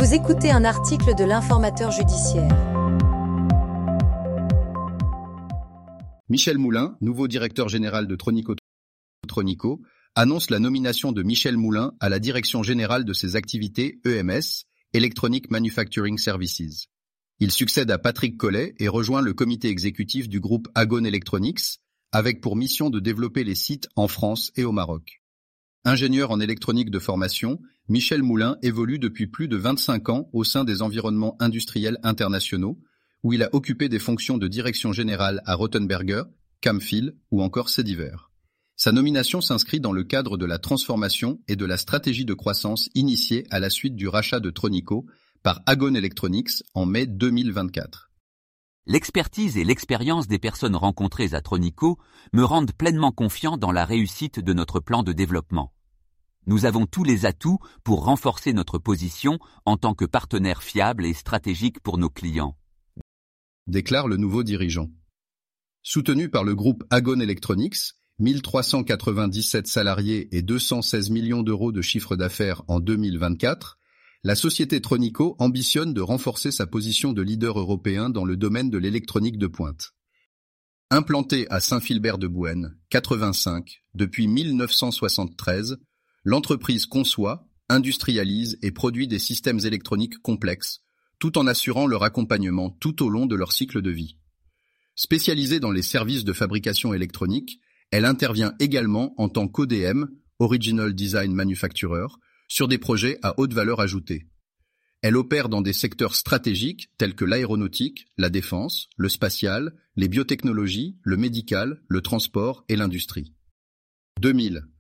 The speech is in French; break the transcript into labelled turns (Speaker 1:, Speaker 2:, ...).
Speaker 1: Vous écoutez un article de l'Informateur judiciaire.
Speaker 2: Michel Moulin, nouveau directeur général de Tronico, annonce la nomination de Michel Moulin à la direction générale de ses activités EMS, Electronic Manufacturing Services. Il succède à Patrick Collet et rejoint le comité exécutif du groupe Agon Electronics, avec pour mission de développer les sites en France et au Maroc. Ingénieur en électronique de formation, Michel Moulin évolue depuis plus de 25 ans au sein des environnements industriels internationaux, où il a occupé des fonctions de direction générale à Rothenberger, Camfil ou encore Cediver. Sa nomination s'inscrit dans le cadre de la transformation et de la stratégie de croissance initiée à la suite du rachat de Tronico par Agon Electronics en mai 2024.
Speaker 3: L'expertise et l'expérience des personnes rencontrées à Tronico me rendent pleinement confiant dans la réussite de notre plan de développement. Nous avons tous les atouts pour renforcer notre position en tant que partenaire fiable et stratégique pour nos clients,
Speaker 2: déclare le nouveau dirigeant. Soutenu par le groupe Agon Electronics, 1397 salariés et 216 millions d'euros de chiffre d'affaires en 2024, la société Tronico ambitionne de renforcer sa position de leader européen dans le domaine de l'électronique de pointe. Implantée à Saint-Philbert-de-Bouenne, 85, depuis 1973, l'entreprise conçoit, industrialise et produit des systèmes électroniques complexes, tout en assurant leur accompagnement tout au long de leur cycle de vie. Spécialisée dans les services de fabrication électronique, elle intervient également en tant qu'ODM, Original Design Manufacturer, sur des projets à haute valeur ajoutée. Elle opère dans des secteurs stratégiques tels que l'aéronautique, la défense, le spatial, les biotechnologies, le médical, le transport et l'industrie. 2000.